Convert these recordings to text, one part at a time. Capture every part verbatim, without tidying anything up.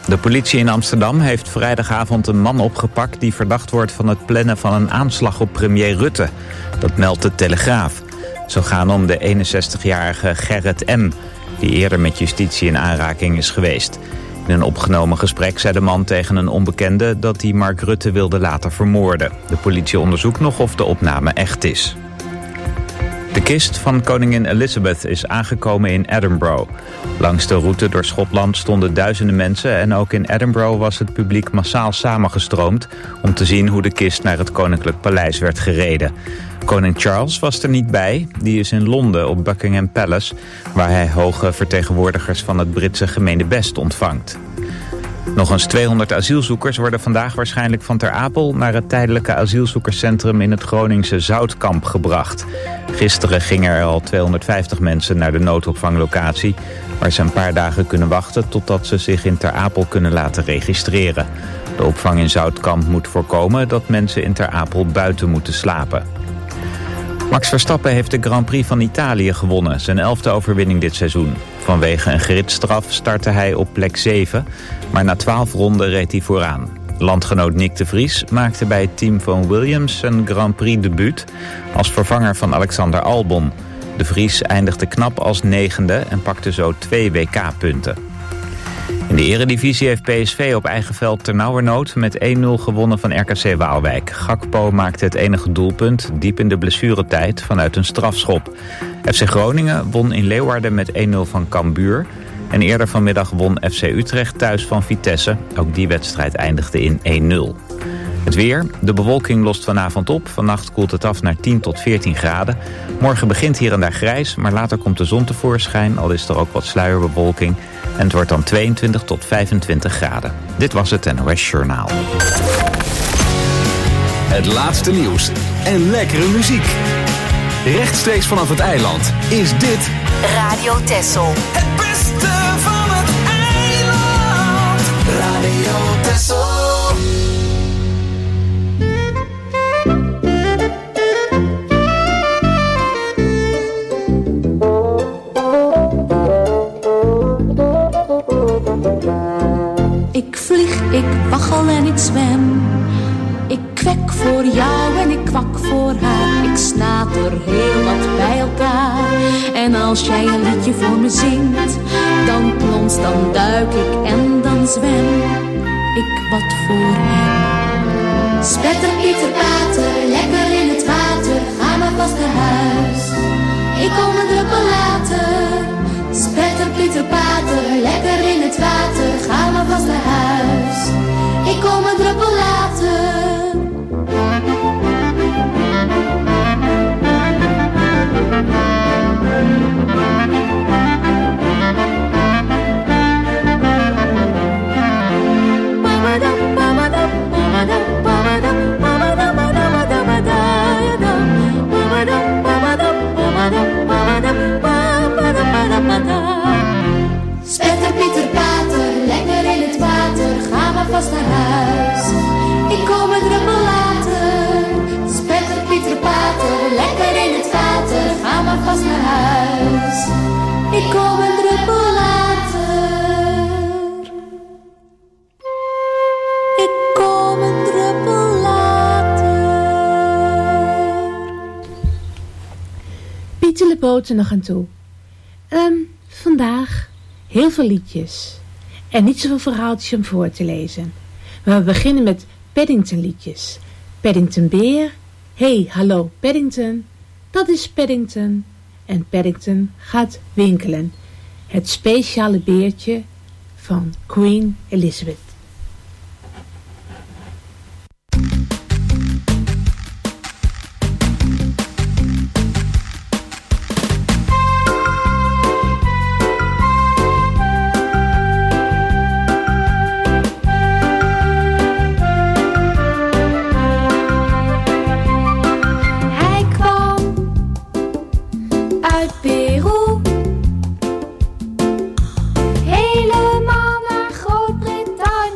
De politie in Amsterdam heeft vrijdagavond een man opgepakt die verdacht wordt van het plannen van een aanslag op premier Rutte. Dat meldt de Telegraaf. Zo gaan om de eenenzestigjarige Gerrit M., die eerder met justitie in aanraking is geweest. In een opgenomen gesprek zei de man tegen een onbekende dat hij Mark Rutte wilde laten vermoorden. De politie onderzoekt nog of de opname echt is. De kist van koningin Elizabeth is aangekomen in Edinburgh. Langs de route door Schotland stonden duizenden mensen en ook in Edinburgh was het publiek massaal samengestroomd om te zien hoe de kist naar het Koninklijk Paleis werd gereden. Koning Charles was er niet bij, die is in Londen op Buckingham Palace, waar hij hoge vertegenwoordigers van het Britse gemeenebest ontvangt. Nog eens tweehonderd asielzoekers worden vandaag waarschijnlijk van Ter Apel naar het tijdelijke asielzoekerscentrum in het Groningse Zoutkamp gebracht. Gisteren gingen er al tweehonderdvijftig mensen naar de noodopvanglocatie, waar ze een paar dagen kunnen wachten totdat ze zich in Ter Apel kunnen laten registreren. De opvang in Zoutkamp moet voorkomen dat mensen in Ter Apel buiten moeten slapen. Max Verstappen heeft de Grand Prix van Italië gewonnen, zijn elfde overwinning dit seizoen. Vanwege een gridstraf startte hij op plek zeven, maar na twaalf ronden reed hij vooraan. Landgenoot Nick de Vries maakte bij het team van Williams zijn Grand Prix debuut als vervanger van Alexander Albon. De Vries eindigde knap als negende en pakte zo twee W K-punten. In de eredivisie heeft P S V op eigen veld ternauwernood met één nul gewonnen van R K C Waalwijk. Gakpo maakte het enige doelpunt diep in de blessuretijd vanuit een strafschop. F C Groningen won in Leeuwarden met één nul van Cambuur. En eerder vanmiddag won F C Utrecht thuis van Vitesse. Ook die wedstrijd eindigde in één nul. Het weer. De bewolking lost vanavond op. Vannacht koelt het af naar tien tot veertien graden. Morgen begint hier en daar grijs, maar later komt de zon tevoorschijn. Al is er ook wat sluierbewolking. En het wordt dan tweeëntwintig tot vijfentwintig graden. Dit was het N O S Journaal. Het laatste nieuws en lekkere muziek. Rechtstreeks vanaf het eiland is dit Radio Texel. Het beste van het eiland. Radio Texel. Ik vlieg, ik waggel en ik zwem. Ik kwek voor jou en ik kwak voor haar. Ik snater heel wat bij elkaar. En als jij een liedje voor me zingt, dan plons, dan duik ik en dan zwem ik wat voor hem. Spetter, Pieter, Pater, lekker in het water. Ga maar vast naar huis, ik kom een druppel later. Spetter, Pieter, Pater, lekker in het water. Ga maar vast naar huis, ik kom een druppel later. Spetter, Pieter, Pater, lekker in het water. Ga maar vast naar huis, ik kom een druppel later. Spetter, Pieter, Pater, lekker in het water. Ga maar vast naar huis, ik kom een druppel later. Ik kom een druppel later. Pieter Le Boot er nog aan toe. Um, vandaag heel veel liedjes. En niet zoveel verhaaltjes om voor te lezen. Maar we beginnen met Paddington liedjes. Paddington Bear. Hey, hallo Paddington. Dat is Paddington. En Paddington gaat winkelen. Het speciale beertje van Queen Elizabeth. Helemaal naar Groot-Brittannië.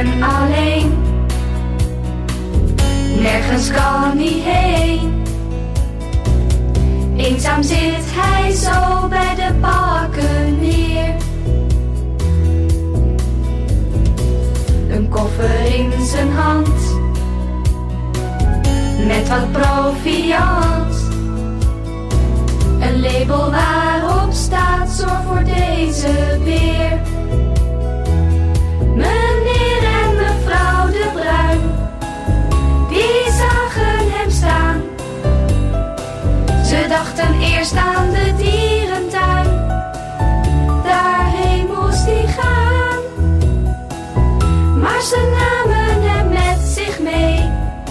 ben alleen. Nergens kan hij heen. Eenzaam zit hij zo bij de bakken neer. Een koffer in zijn hand, met wat proviant. Een label waarop staat: zorg voor deze beer. Meneer en mevrouw de Bruin, die zagen hem staan. Ze dachten eerst aan de dierentuin, daarheen moest hij gaan. Maar ze namen hem met zich mee,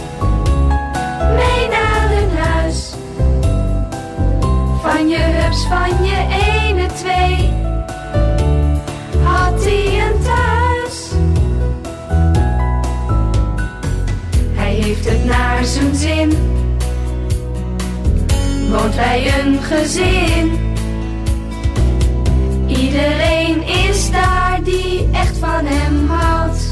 mee naar hun huis. Van je hups, van je ene twee, had hij een thuis. Hij heeft het naar zijn zin, woont bij een gezin. Iedereen is daar die echt van hem houdt.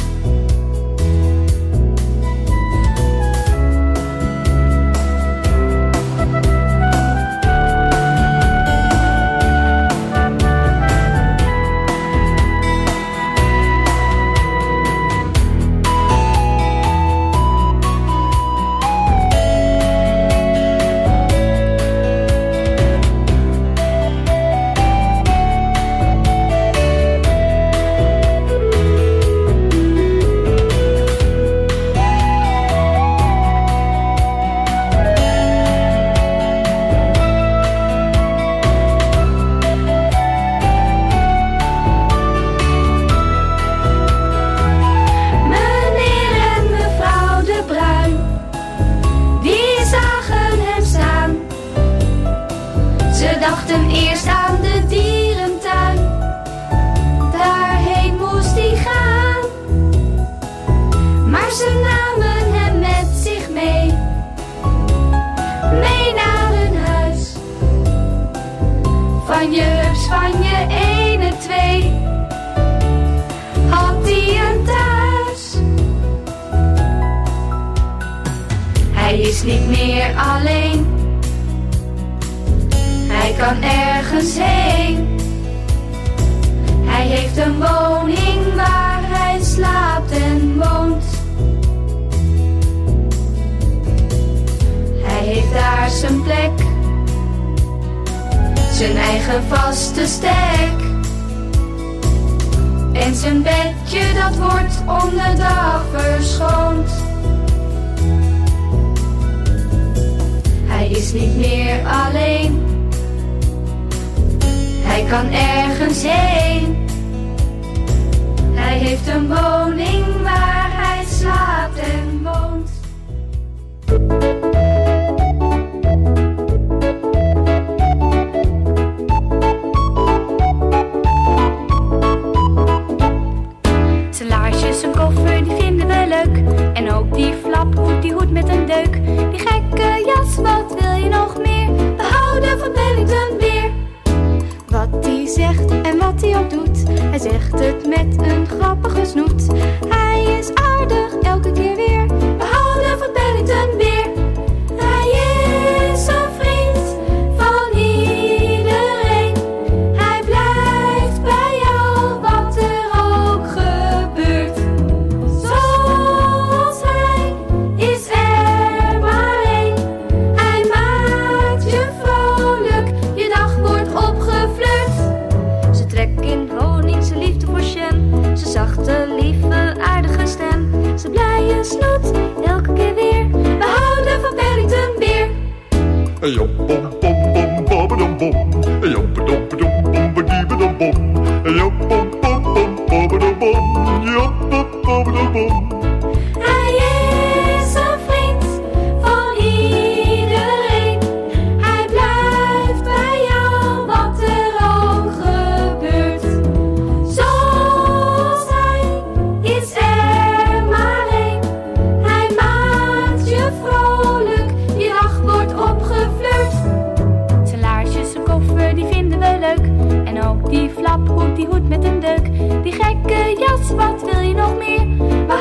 Die flaphoed, die hoed met een deuk, die gekke jas, wat wil je nog meer? We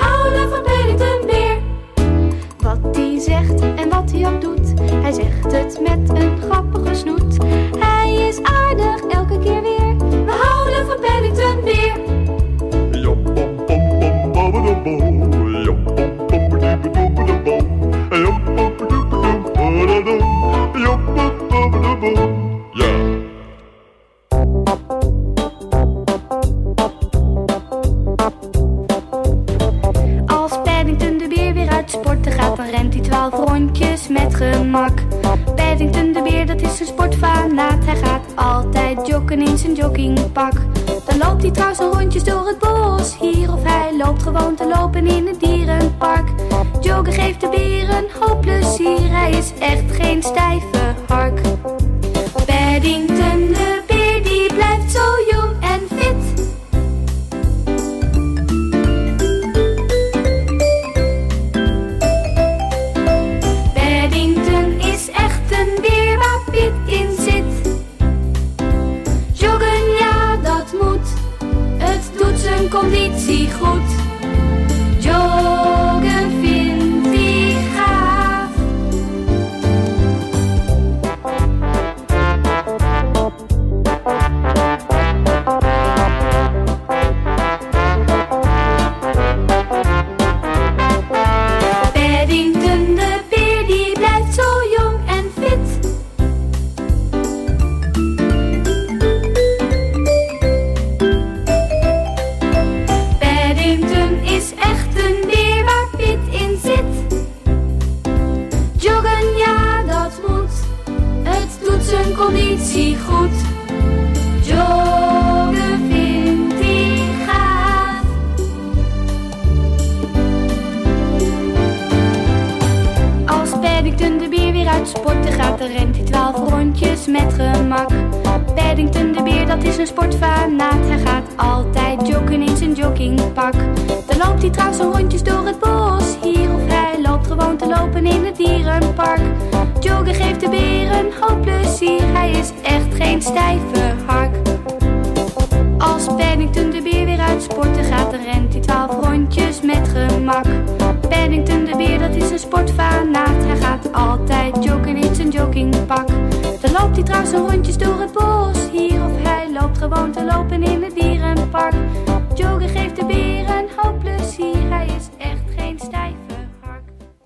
grappige snoet. Hij is aardig elke keer weer. We houden van Paddington Beer. Als Paddington de Beer weer uit sporten gaat, dan rent hij twaalf rondjes met gemak. Paddington de Beer, dat is een sportfanaat. Hij gaat altijd joggen in zijn joggingpak. Dan loopt hij trouwens al rondjes door het bos hier, of hij loopt gewoon te lopen in het dierenpark. Joggen geeft de beer een hoop plezier. Hij is echt geen stijve hark. Paddington de Beer, die blijft zo jong en fit. Paddington is echt een beer waar pit in zit. Joggen, ja, dat moet. Het doet zijn conditie goed. Joggen vindt hij gaaf. Paddington de Beer, die blijft zo jong en fit. Paddington is echt een beer waar pit in zit. Joggen, ja, dat moet. Het doet zijn conditie goed. Joggen vindt hij gaaf. Als Paddington de Beer weer uit sporten gaat, dan rent hij twaalf rondjes met gemak. Paddington de Beer, dat is een sportfanaat. Hij gaat altijd joggen in zijn joggingpak. Dan loopt hij trouwens al rondjes door het bos hier, of hij loopt gewoon te lopen in het dierenpark. Joggen geeft de beer een hoop plezier. Hij is echt geen stijve hark. Als Paddington de Beer weer uit sporten gaat, dan rent hij twaalf rondjes met gemak. Paddington de Beer, dat is een sportfanaat. Hij gaat altijd joggen in zijn joggingpak. Dan loopt hij trouwens al rondjes door het bos hier, of hij loopt gewoon te lopen in het dierenpark. Joggen geeft de beer een hoop plezier. Hij is echt geen stijve hark.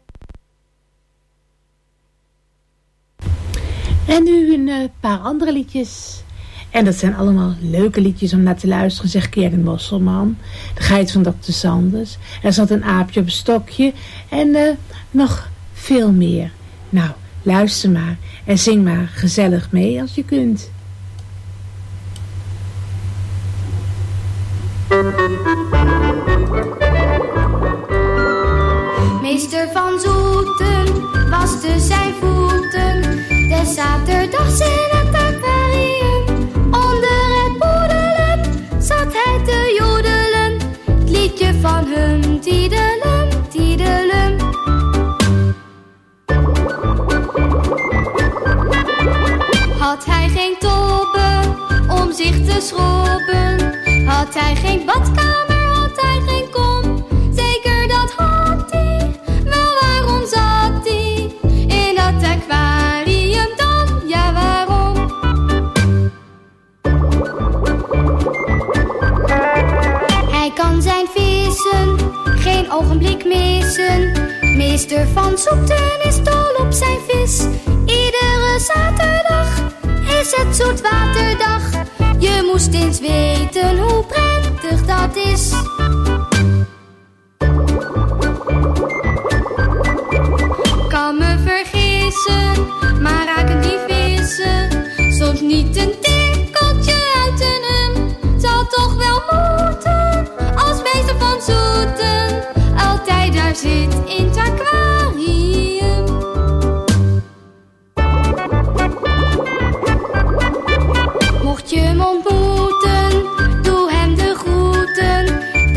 En nu een uh, paar andere liedjes. En dat zijn allemaal leuke liedjes om naar te luisteren, zegt Keren Mosselman. De geit van dokter Sanders. Er zat een aapje op een stokje. En uh, nog veel meer. Nou, luister maar. En zing maar gezellig mee als je kunt. Meester van Zoeten waste zijn voeten des zaterdags in het aquarium. Onder het poedelen zat hij te jodelen. Het liedje van hum, tiedelen, tiedelen. Had hij geen tobben om zich te schrobben? Had hij geen badkamer, had hij geen kom? Zeker dat had hij, wel waarom zat hij in dat aquarium dan? Ja, waarom? Hij kan zijn vissen geen ogenblik missen. Meester van Zoeten is dol op zijn vis. Iedere zaterdag is het zoetwaterdag. Je moest eens weten hoe prettig dat is. Kan me vergissen, maar raken die vissen soms niet een tikkeltje uit een hem. Zal toch wel moeten, als meester van Zoeten altijd daar zit in het aquarium. Mocht je hem ontmoeten, doe hem de groeten.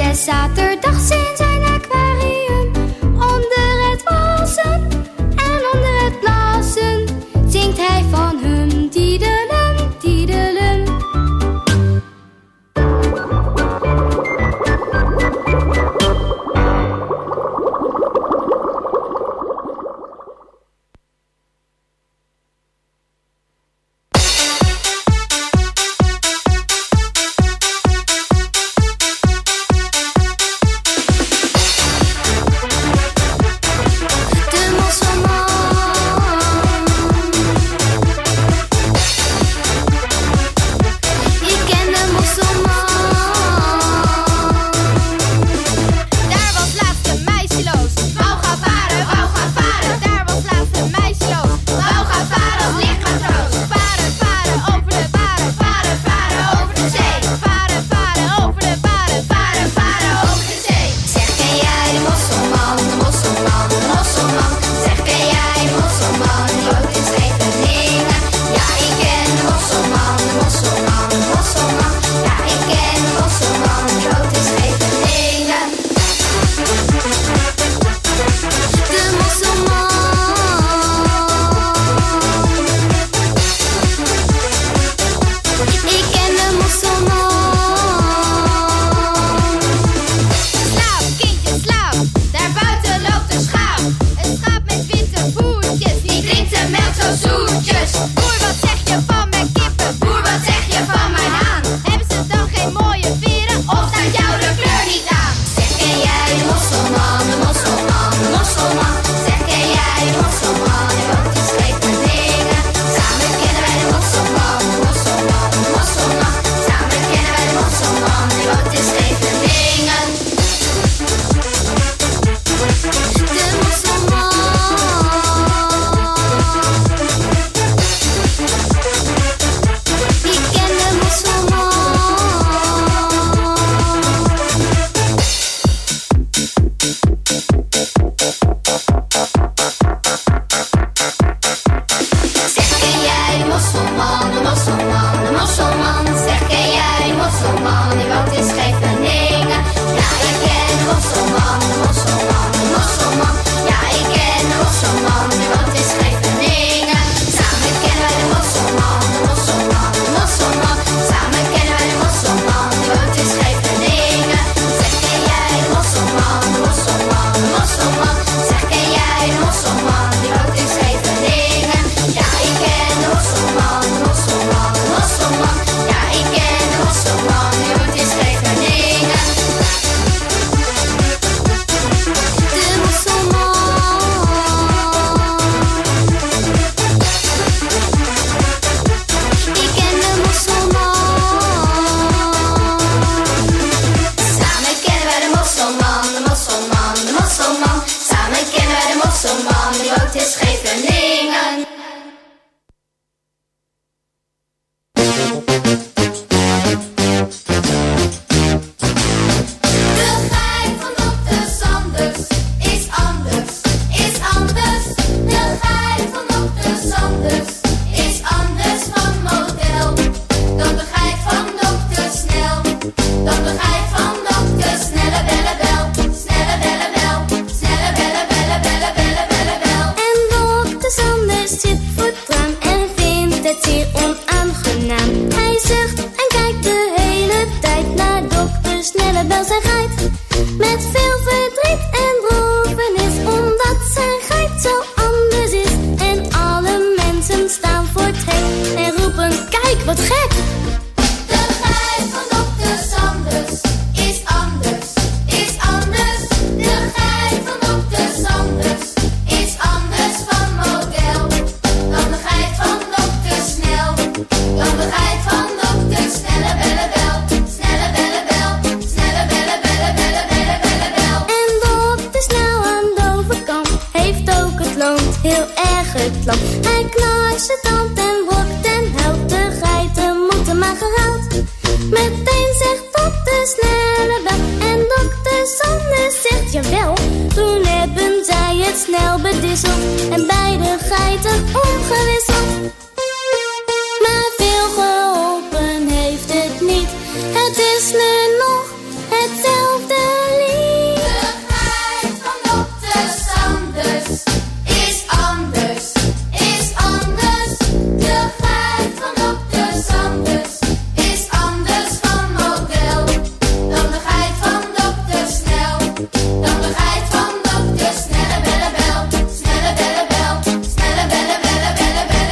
snel zijn geit. Met veel verdriet en droefenis, omdat zijn geit zo anders is. En alle mensen staan voor het hek en roepen, kijk wat gek. De geit van dokter Sanders is anders, is anders. De geit van dokter Sanders is anders van model dan de geit van dokter Snel. Dan de geit van dokter Snelle belle bel, snelle belle bel, snelle belle belle belle belle belle bel. En dokter Snel aan de overkant heeft ook het land heel erg geklampt. Hij knarst zijn tand en wokt en helpt, de geiten moeten maar geruild. Meteen zegt dokter Snelle bel en dokter Sanders zegt jawel. Toen hebben zij het snel bedisseld en beide geiten omgewisseld. Maar veel geholpen heeft het niet, het is nu nog hetzelfde lied. De geit van dokter Sanders is anders, is anders. De geit van dokter Sanders is anders van model dan de geit van dokter Snel. Dan de geit van dokter Snelle belle bel, snelle belle bel, snelle belle belle belle belle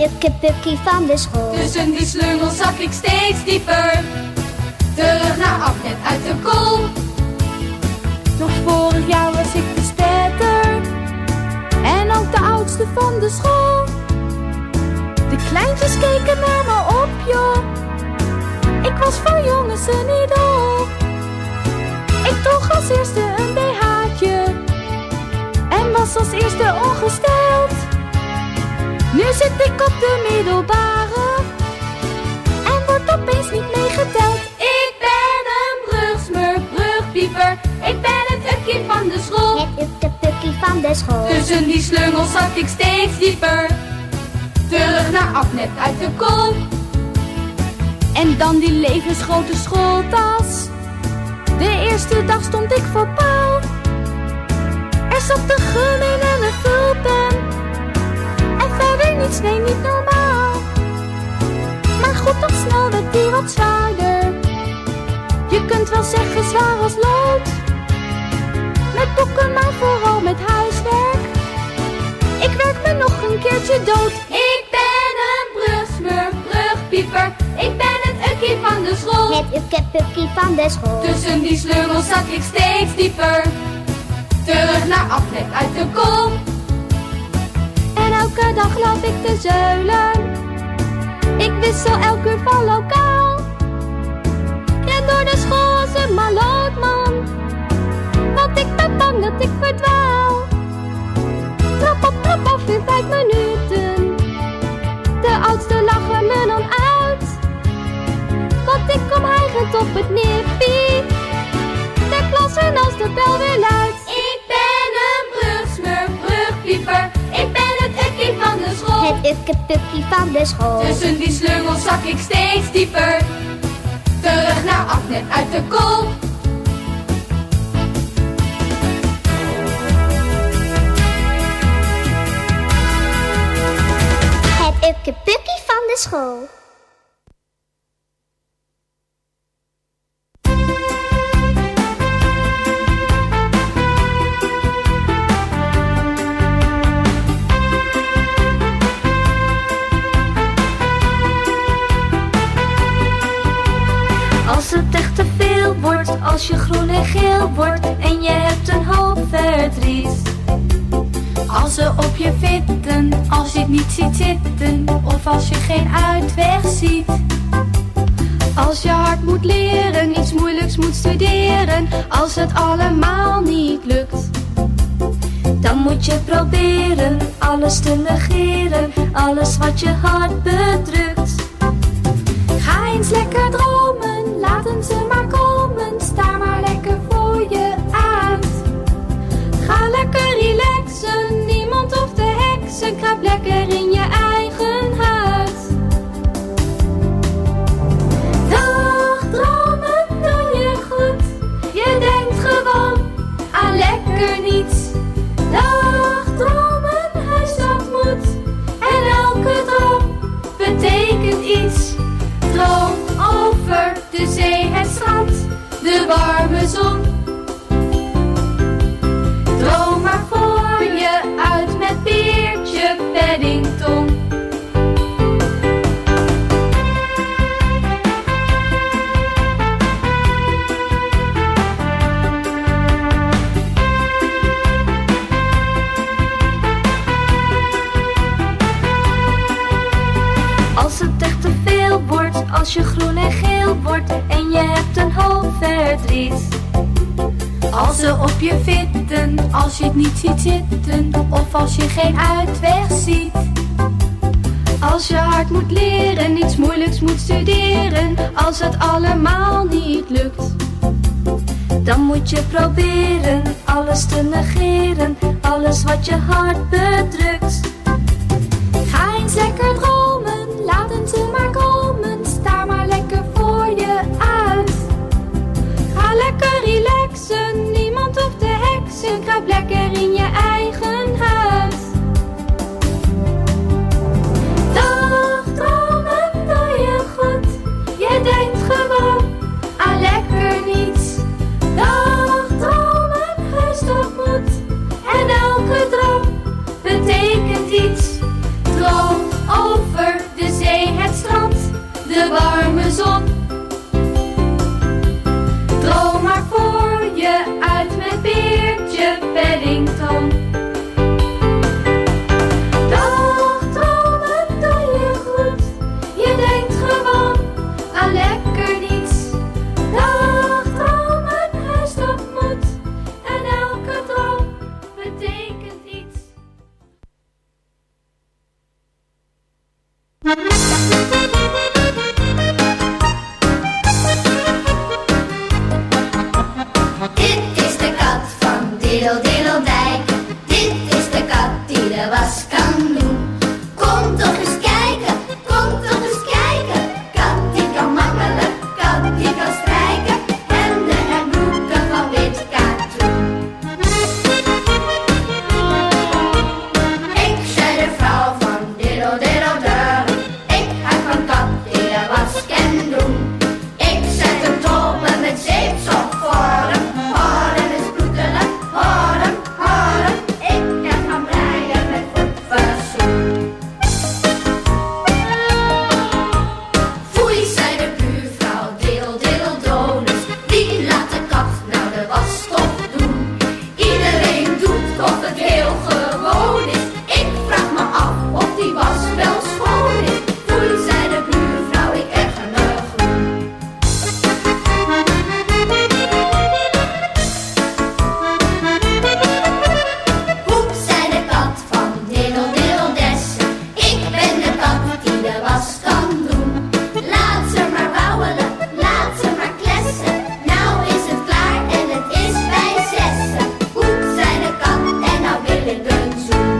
ukkepukkie van de school. Tussen die slungels zak ik steeds dieper. Terug naar Afnet uit de kool. Nog vorig jaar was ik de spetter. En ook de oudste van de school. De kleintjes keken naar me op, joh. Ik was voor jongens een idool. Ik droeg als eerste een B H'tje. En was als eerste ongesteld. Nu zit ik op de middelbare. En word opeens niet meegeteld. Ik ben een brugsmurf, brugpieper. Ik ben het ukkie van de school. Het ukkepukkie van de school. Tussen die slungels zak ik steeds dieper. Terug naar Afnet uit de kool. En dan die levensgrote schooltas. De eerste dag stond ik voor paal. Er zat de gum in en een vulpen. En verder niets, nee, niet normaal. Maar goed, dan snel werd die wat zwaarder. Je kunt wel zeggen zwaar als lood. Met boeken, maar vooral met huiswerk. Ik werk me nog een keertje dood. Ik ben een brugsmurf, brugpieper. Ik ben het ukkie van de school. Het ukkepukkie van de school. Tussen die slungels zak ik steeds dieper. Terug naar Afnet uit de kool. En elke dag loop ik te zeulen. Ik wissel elk uur van lokaal. Ren door de school als een malootman. Want ik ben bang dat ik verdwaal. Trap op, trap af in vijf minuten. De oudste lachen me dan uit. Want ik kom hijgend op het nippie. Ter klas en als de bel weer luidt. Ik ben een brugsmurf, brugpieper. Ik ben het ukkie van de school. Het ukkepukkie van de school. Tussen die slungels zak ik steeds dieper. Terug naar Afnet uit de kool. Het ukkepukkie van de school. Als het echt te veel wordt, als je groen en geel wordt en je hebt een hoop verdriet. Als ze op je vitten, als je het niet ziet zitten, of als je geen uitweg ziet. Als je hard moet leren, iets moeilijks moet studeren, als het allemaal niet lukt. Dan moet je proberen alles te negeren, alles wat je hart bedrukt. Ga eens lekker dromen, laten ze maar komen, sta maar lekker voor je uit. Ga lekker relaxen, niemand hoeft te heksen, kruip lekker in je eigen huid. Dag dromen, doe je goed, je denkt gewoon aan lekker niets. Dag dromen, huis dat moet, en elke droom betekent iets. Droom over de zee, het strand, de warme zon. Droom maar voor je uit met Beertje Paddington. Als het echt te veel wordt, als je groen en geel wordt en je hebt een hoop verdriet. Als ze op je vitten, als je het niet ziet zitten, of als je geen uitweg ziet. Als je hard moet leren, iets moeilijks moet studeren, als het allemaal niet lukt. Dan moet je proberen alles te negeren, alles wat je hart bedrukt. Ga eens lekker dromen, laten ze maar komen, sta maar lekker voor je uit. Ga lekker relaxen, niemand hoeft te heksen, kruip lekker in je eigen huis. Dag dromen, doe je goed, je denkt gewoon aan lekker niets. Dag dromen, heus dat moet, en elke droom betekent iets. Droom over diddeldijk. Dit is de kat die de was kan doen. Kom toch eens kijken, kom toch eens kijken. Kat die kan makkelijk, kat die kan strijken. Hemden en broeken van wit katoen. Ik zei de vrouw van diddel diddel der. Ik hou van kat die de was kan doen. Ik zet hem tobben met zeepsop voor hem. Hoor hem eens bloedelen, hoor hem, hoor hem. Ik kan gaan breien met goed verzoen. Foei, zei de buurvrouw, diddel diddel donus. Wie laat de kat nou de was toch doen? Iedereen doet of het heel gewoon is. Ik vraag me af of die was wel schoon is. Foei, zei de buurvrouw, ik erger me groen. Poep, zei de kat van diddel diddel dessen. Ik ben de kat die de was kan doen. Laat ze maar wauwelen, laat ze maar klessen. Nou is het klaar en het is bij zessen. Poep, zei de kat en nou wil ik een zoen.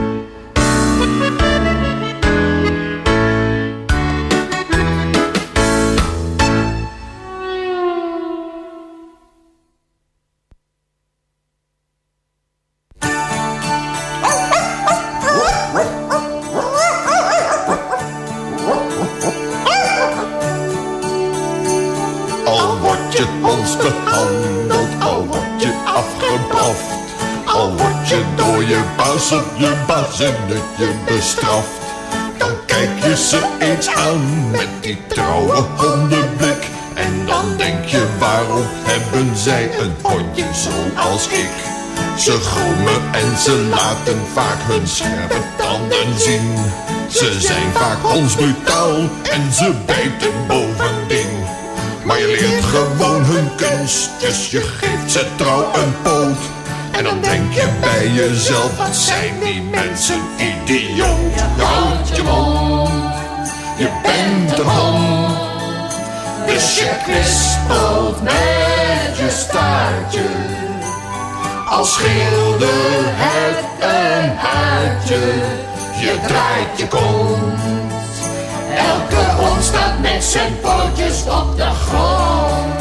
Al word je ons behandeld, al word je afgebraft. Al word je door je baas of je bazinnetje bestraft. Dan kijk je ze eens aan met die trouwe hondenblik. En dan denk je, waarom hebben zij een hondje zoals ik? Ze grommen en ze laten vaak hun scherpe tanden zien. Ze zijn vaak hondsbrutaal en ze bijten bovendien. Maar je leert gewoon hun kunstjes, je geeft ze trouw een poot. En dan denk je bij jezelf, wat zijn die mensen idioot. Je houdt je mond, je bent een hond. Dus je kwispelt met je staartje. Als scheelde het een huidje, je draait je kont. Elke hond staat met zijn pootjes op de grond.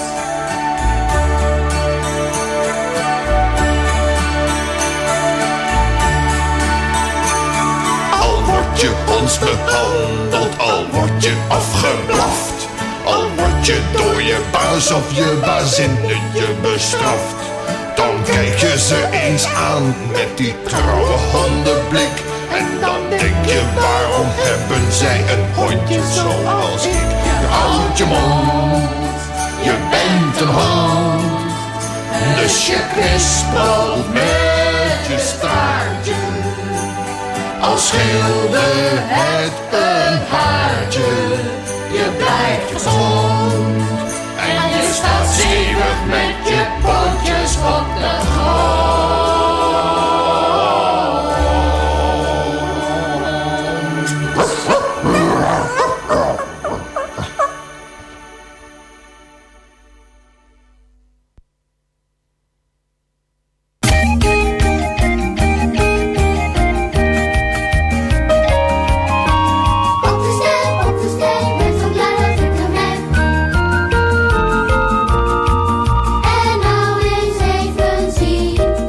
Al word je ons behandeld, al word je afgeblaft. Al word je door je baas of je bazinnetje bestraft. Dan kijk je ze eens aan met die trouwe hondenblik. En dan denk je, waarom hebben zij een hondje zoals ik? Je houdt je mond, je bent een hond. Dus je kwispelt met je staartje. Als scheelde het een haartje, je blijft gezond. En je staat stevig met je pootjes op de grond. En nou eens even zien.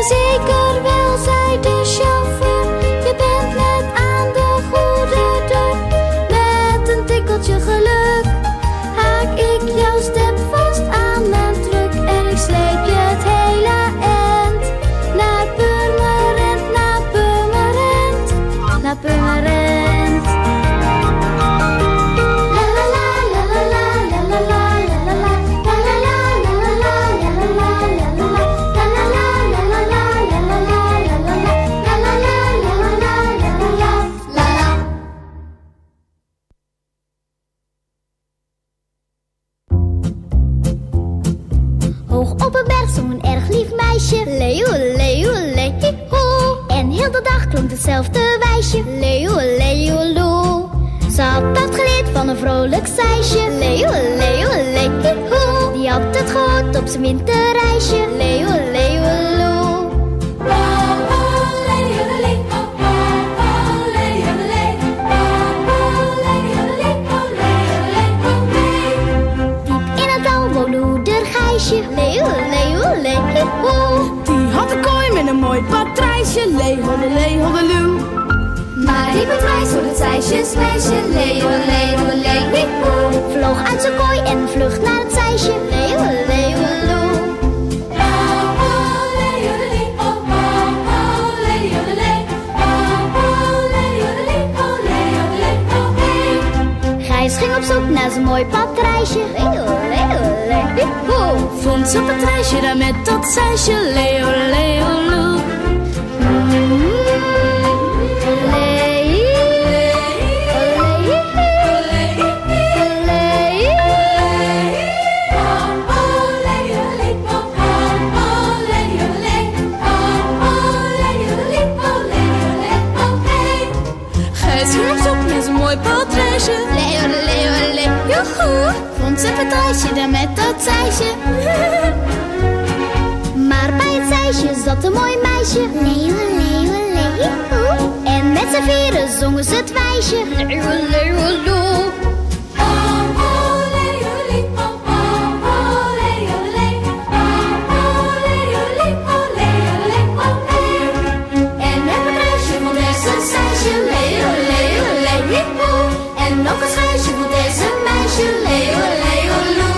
Zeker wel, zei de chauffeur, je bent net aan de goede deur. Met een tikkeltje geluk haak ik jouw step vast aan mijn truck. En ik sleep je het hele end naar Purmerend, naar Purmerend, naar Purmerend. Leo, leo, leo, en heel de dag klonk hetzelfde wijsje. Leo, leo, lo. Ze had dat geleerd van een vrolijk zeisje. Leo, leo, leo, die had het gehoord op zijn winterreisje. Leo, leo, lo. Diep in het dal woonde hoeder Gijsje. Leo, leo, leo. Die had een kooi met een mooi patrijsje. Lee, hodde, lee, hoddeloe. Maar die patrijs hoorde het zeisjesmeisje. Lee, hodde, lee, hodde, lee, hoe. Vloog uit zijn kooi en vlucht naar het zeisje. Lee, hodde, lee, hoddeloe. Gijs ging op zoek naar zijn mooi patrijsje. Leo, leo, leo, vond zijn patrijsje daar met dat zeisje. Leo, leo, lo. Gijs ging op zoek naar zijn mooi patrijsje. Leo, leo, leo, vond zijn patrijsje daar met dat zeisje. Maar bij het zeisje zat een mooi meisje. Leo, leo, leo. En met z'n vieren zongen ze het wijsje. Leo, leo, leo. En het patrijsje vond deze zeisje. Leo, leo, leo. En nog een scheisje vond deze meisje. Leo, leo, leo.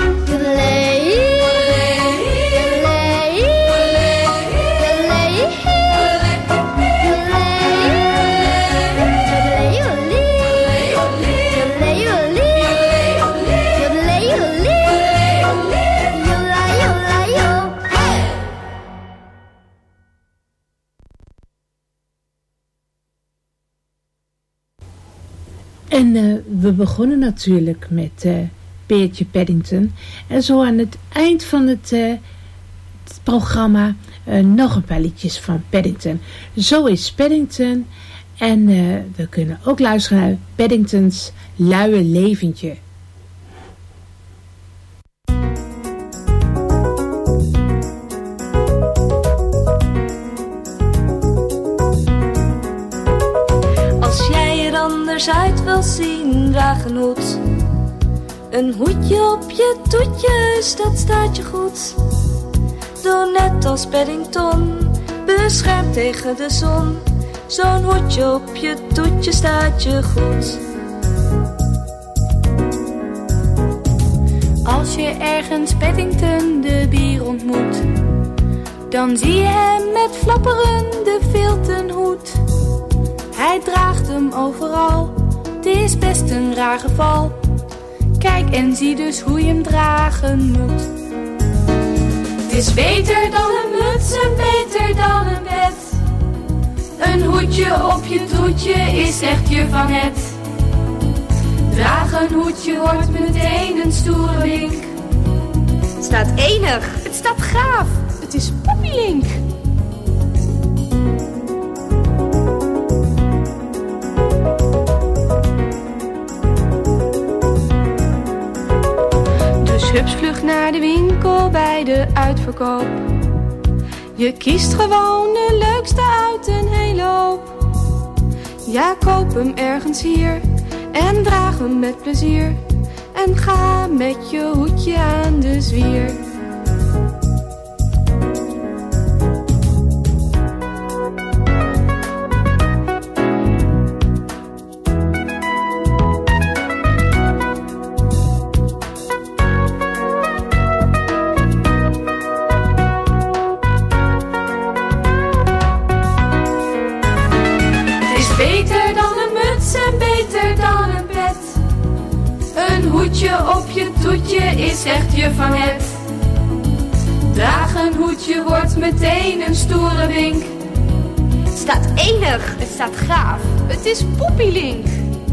En uh, we begonnen natuurlijk met uh, Peertje Paddington. En zo aan het eind van het, uh, het programma uh, nog een paar liedjes van Paddington. Zo is Paddington. En uh, we kunnen ook luisteren naar Paddingtons luie leventje. Uit wil zien, draag een hoed. Een hoedje op je toetjes, dat staat je goed. Doe net als Paddington, beschermd tegen de zon. Zo'n hoedje op je toetje staat je goed. Als je ergens Paddington de bier ontmoet, dan zie je hem met flapperende vilten hoed. Hij draagt hem overal, het is best een raar geval. Kijk en zie dus hoe je hem dragen moet. Het is beter dan een muts en beter dan een bed. Een hoedje op je toetje is echt je van het. Draag een hoedje wordt meteen een stoere wink. Het staat enig, het staat gaaf, het is Poppylink. Hups vlug naar de winkel bij de uitverkoop. Je kiest gewoon de leukste uit een hele hoop. Ja, koop hem ergens hier en draag hem met plezier. En ga met je hoedje aan de zwier. hoedje op je toetje is echt je van het. Draag een hoedje wordt meteen een stoere wink. Het staat enig, het staat gaaf, het is poepielink.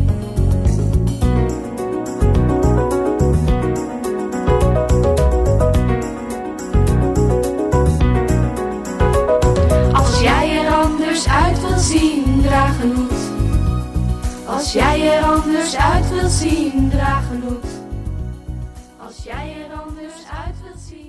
Als jij er anders uit wil zien, draag een hoed. Als jij er anders uit wil zien, draag een hoed. Als jij er anders uit wil zien.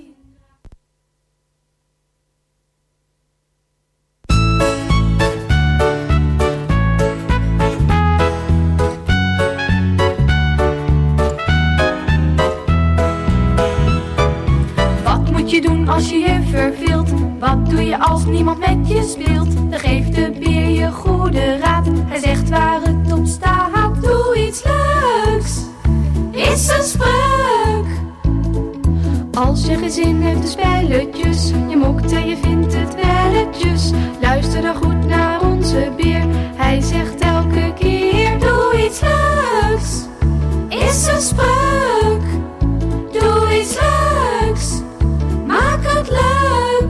Wat moet je doen als je je verveelt? Wat doe je als niemand met je speelt? Dan geeft de beer je goede raad. Hij zegt waar het op staat. Doe iets leuks, is een spreuk. Als je geen zin heeft in spelletjes, je mokt en je vindt het welletjes. Luister dan goed naar onze beer. Hij zegt elke keer: doe iets leuks, is een spreuk. Doe iets leuks, maak het leuk.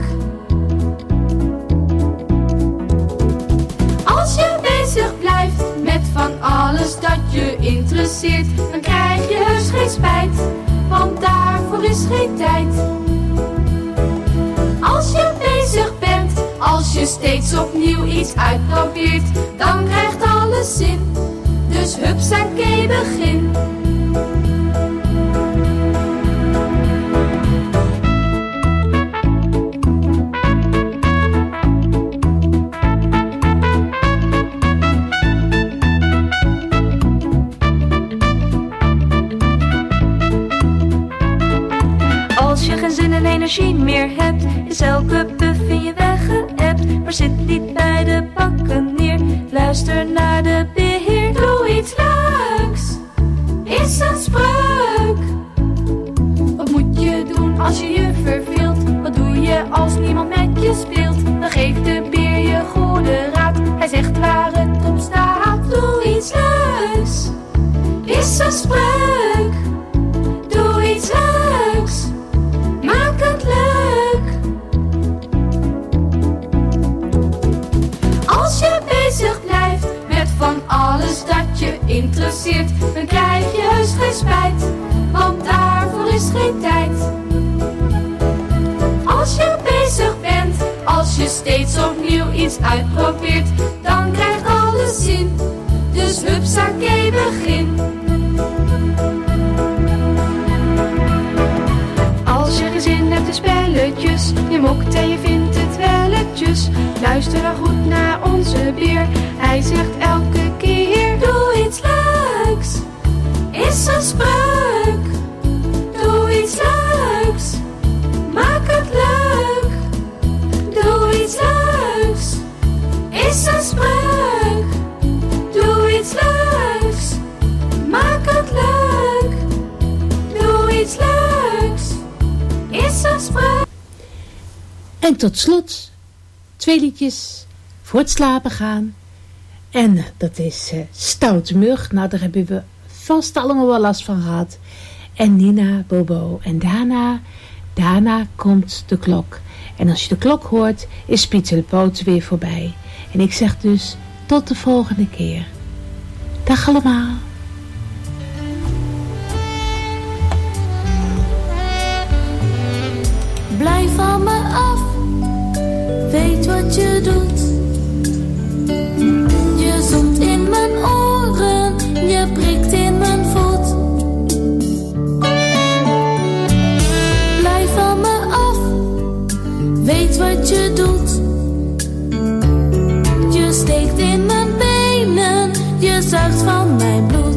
Als je bezig blijft met van alles dat je interesseert, dan krijg je heus geen spijt, want daarvoor is geen tijd. Als je bezig bent, als je steeds opnieuw iets uitprobeert, dan krijgt alles zin, dus hupsakee begin. Energie meer hebt, is elke puff in je weggeëpt. Maar zit niet bij de pakken neer, luister naar de beheer. Doe iets leuks, is een spreuk. Wat moet je doen als je je verveelt? Wat doe je als niemand met je speelt? Dan geeft de beer je goede raad. Hij zegt waar het op staat. Doe iets leuks, is een spreuk. Doe iets leuks, maak het leuk. Als je bezig blijft met van alles dat je interesseert, dan krijg je heus geen spijt, want daarvoor is geen tijd. Als je bezig bent, als je steeds opnieuw iets uitprobeert, dan krijgt alles zin, dus hupsakee begin. Als je geen zin hebt in spelletjes, je mokt en je vindt het welletjes, luister dan goed naar onze beer. Hij zegt elke keer: doe iets leuks, is een spreuk. Doe iets leuks, maak het leuk. Doe iets leuks, is een spreuk. Doe iets leuks, maak het leuk. Doe iets leuks, is een spreuk. En tot slot twee liedjes voor het slapen gaan. En dat is uh, Stoute Mug. Nou, daar hebben we vast allemaal wel last van gehad. En Nina Bobo. En daarna, daarna komt de klok. En als je de klok hoort, is Pieter de Poot weer voorbij. En ik zeg dus tot de volgende keer. Dag allemaal. Blijf van me af, weet wat je doet. Je zoemt in mijn oren, je prikt in mijn voet. Blijf van me af, weet wat je doet. Je steekt in mijn benen, je zuigt van mijn bloed.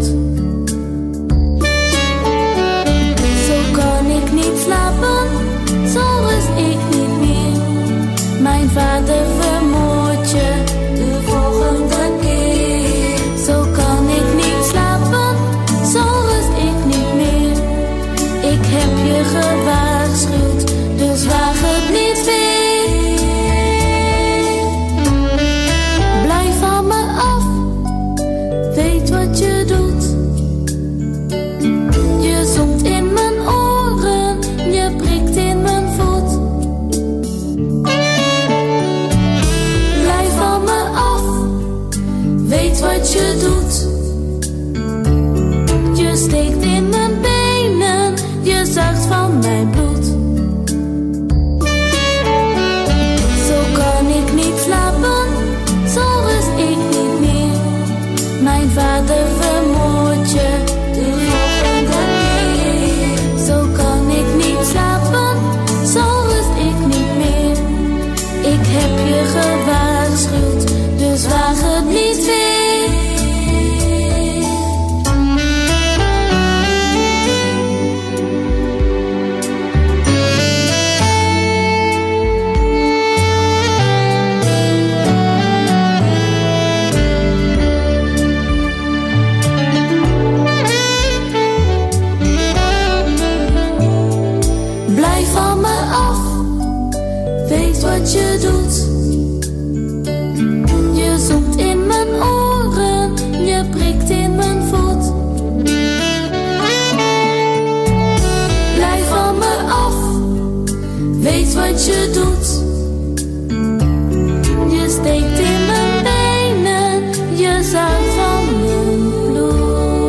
Zo kan ik niet slapen, zo rust ik niet meer. Mijn vader vermoordt je de volgende keer. Zo kan ik niet slapen, zo rust ik niet meer. Ik heb je gewaarschuwd, dus waag het niet weer. Blijf van me af, weet wat je doet. Je wat je doet. Je zoemt in mijn oren, je prikt in mijn voet. Blijf van me af, weet wat je doet. Je steekt in mijn benen, je zuigt van mijn bloed.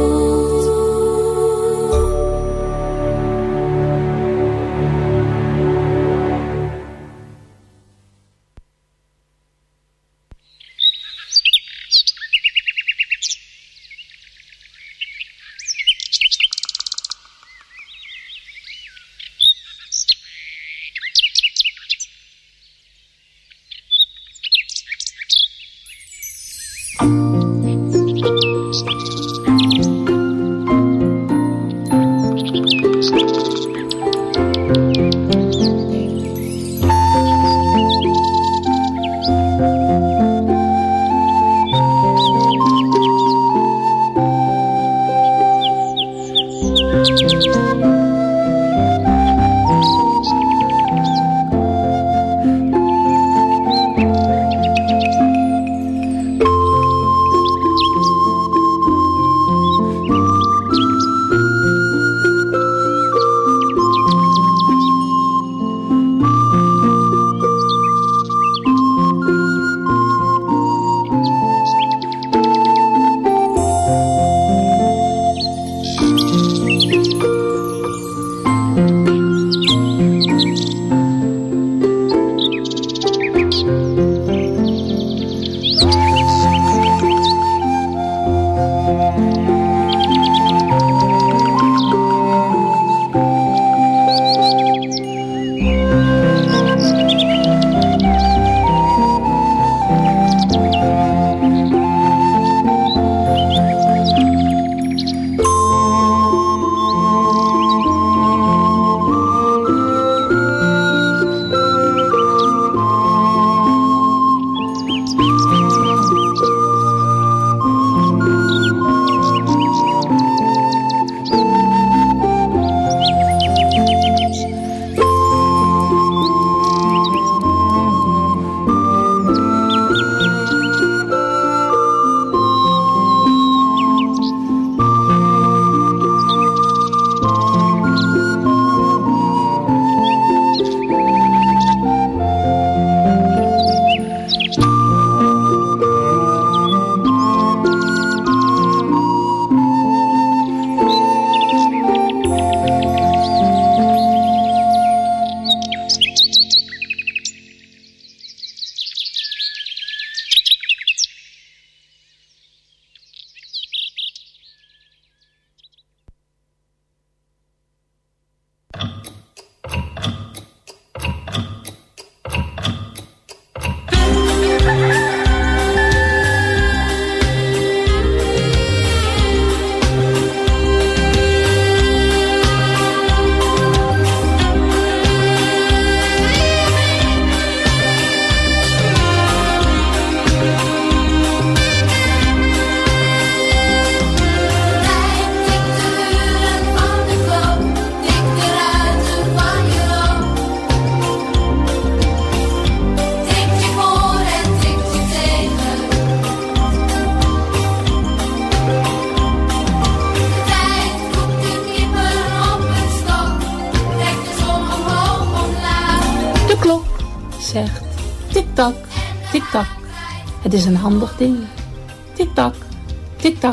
zegt tik-tak, tik-tak. Het is een handig ding. Tik-tak, tik-tak.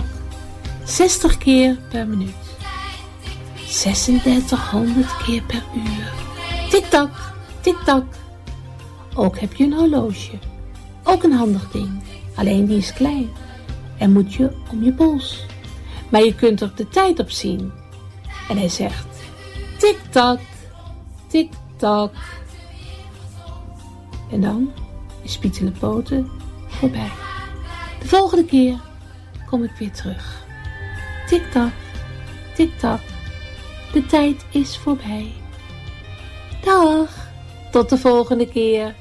zestig keer per minuut. zesendertighonderd keer per uur. Tik-tak, tik-tak. Ook heb je een horloge. Ook een handig ding. Alleen die is klein. En moet je om je pols. Maar je kunt er de tijd op zien. En hij zegt tik-tak, tik-tak. En dan is Pieterlepoten voorbij. De volgende keer kom ik weer terug. Tik-tak, tik-tak. De tijd is voorbij. Dag, tot de volgende keer.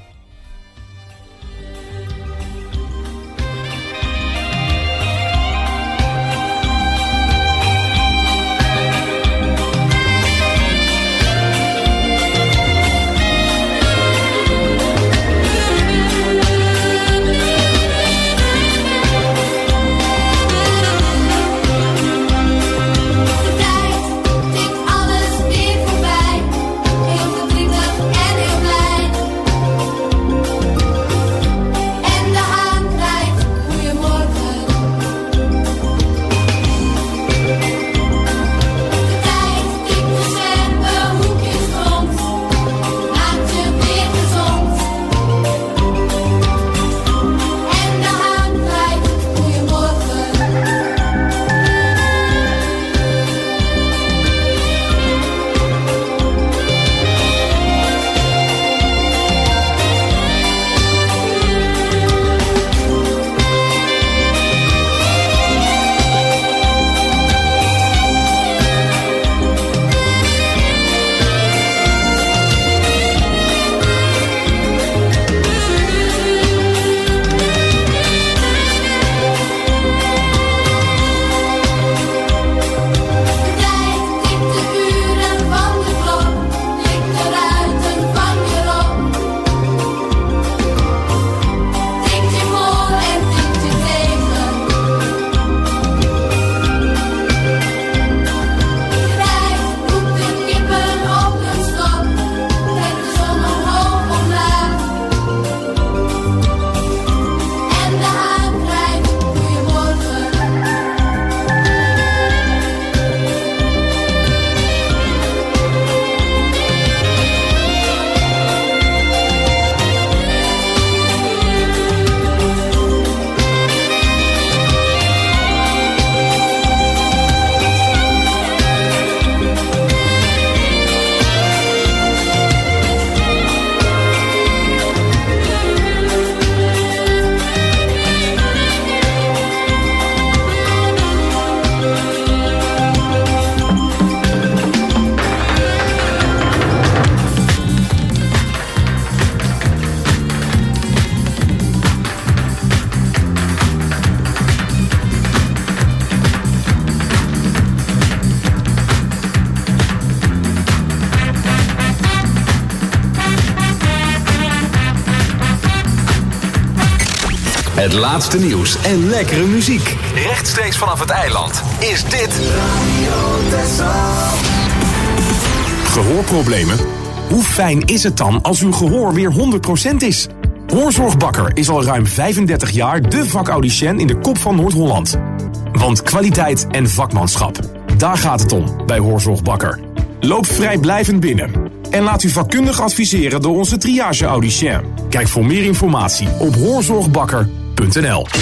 Het laatste nieuws en lekkere muziek. Rechtstreeks vanaf het eiland is dit Radio Texel. Gehoorproblemen? Hoe fijn is het dan als uw gehoor weer honderd procent is? Hoorzorgbakker is al ruim vijfendertig jaar de vakaudiënt in de kop van Noord-Holland. Want kwaliteit en vakmanschap, daar gaat het om bij Hoorzorgbakker. Loop vrijblijvend binnen en laat u vakkundig adviseren door onze triage-audicien. Kijk voor meer informatie op hoorzorgbakker punt n l.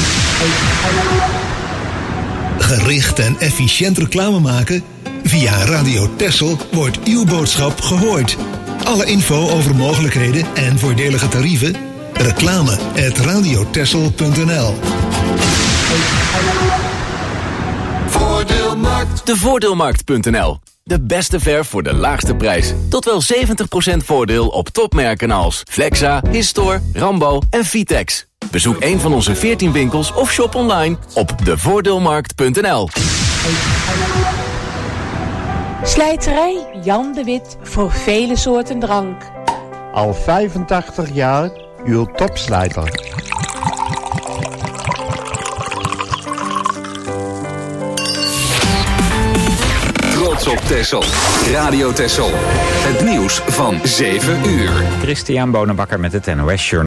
Gericht en efficiënt reclame maken? Via Radio Texel wordt uw boodschap gehoord. Alle info over mogelijkheden en voordelige tarieven? Reclame at radiotexel punt n l. Voordeelmarkt. De voordeelmarkt punt n l. De beste verf voor de laagste prijs. Tot wel zeventig procent voordeel op topmerken als Flexa, Histor, Rambo en Vitex. Bezoek een van onze veertien winkels of shop online op de voordeelmarkt punt n l. Slijterij Jan de Wit voor vele soorten drank. Al vijfentachtig jaar uw topslijter. Trots op Texel. Radio Texel. Het nieuws van zeven uur. Christian Bonenbakker met het N O S Journaal.